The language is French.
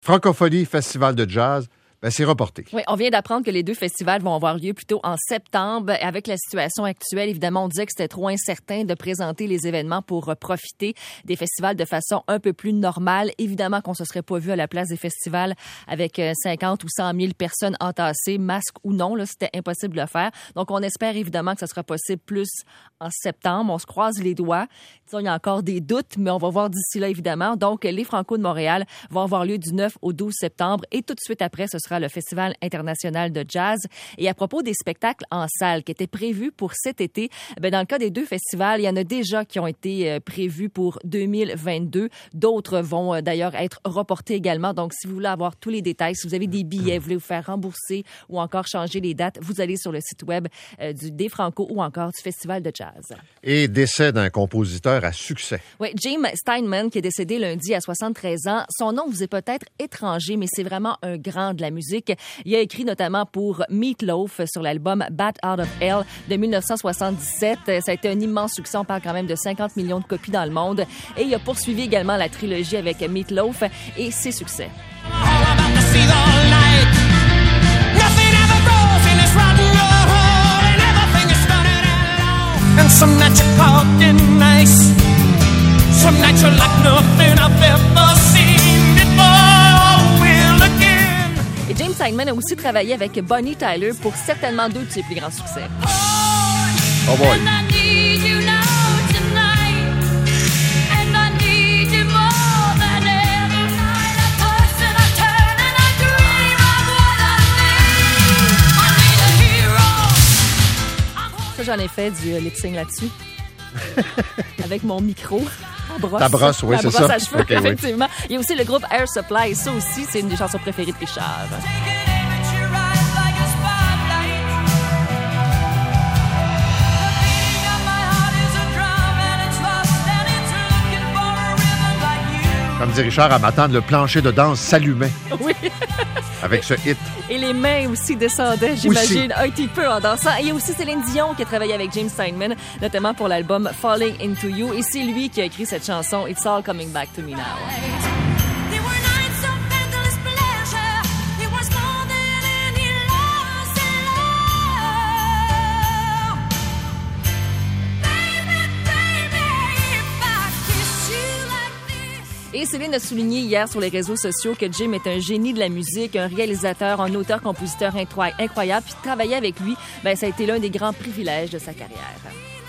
Francophonie, Festival de jazz, c'est reporté. Oui, on vient d'apprendre que les deux festivals vont avoir lieu plutôt en septembre. Avec la situation actuelle, évidemment, on disait que c'était trop incertain de présenter les événements pour profiter des festivals de façon un peu plus normale. Évidemment qu'on ne se serait pas vu à la place des festivals avec 50 ou 100 000 personnes entassées, masques ou non. Là, c'était impossible de le faire. Donc, on espère évidemment que ça sera possible plus en septembre. On se croise les doigts. Disons, il y a encore des doutes, mais on va voir d'ici là, évidemment. Donc, les Franco de Montréal vont avoir lieu du 9 au 12 septembre et tout de suite après, ce sera le Festival international de jazz. Et à propos des spectacles en salle qui étaient prévus pour cet été, dans le cas des deux festivals, il y en a déjà qui ont été prévus pour 2022. D'autres vont d'ailleurs être reportés également. Donc, si vous voulez avoir tous les détails, si vous avez des billets, vous voulez vous faire rembourser ou encore changer les dates, vous allez sur le site web des Franco ou encore du Festival de jazz. Et décès d'un compositeur à succès. Oui, Jim Steinman qui est décédé lundi à 73 ans. Son nom vous est peut-être étranger, mais c'est vraiment un grand de la musique. Il a écrit notamment pour Meat Loaf sur l'album Bat Out of Hell de 1977. Ça a été un immense succès. On parle quand même de 50 millions de copies dans le monde. Et il a poursuivi également la trilogie avec Meat Loaf et ses succès. Some nights you're talking nice. Some nights you're like nothing I've ever seen before. We're looking. Et James Steinman a aussi travaillé avec Bonnie Tyler pour certainement deux de ses plus grands succès. Oh boy. J'en ai fait du lip-sync là-dessus. Avec mon micro. Ta brosse, oui, c'est ça. La brosse à cheveux, okay, effectivement. Oui. Il y a aussi le groupe Air Supply. Ça aussi, c'est une des chansons préférées de Richard. Comme dit Richard, à m'attendre, le plancher de danse s'allumait. Oui. Avec ce hit. Et les mains aussi descendaient, j'imagine, un petit peu en dansant. Et il y a aussi Céline Dion qui a travaillé avec James Steinman, notamment pour l'album Falling Into You. Et c'est lui qui a écrit cette chanson, It's All Coming Back to Me Now. Et Céline a souligné hier sur les réseaux sociaux que Jim est un génie de la musique, un réalisateur, un auteur-compositeur incroyable. Puis travailler avec lui, ça a été l'un des grands privilèges de sa carrière.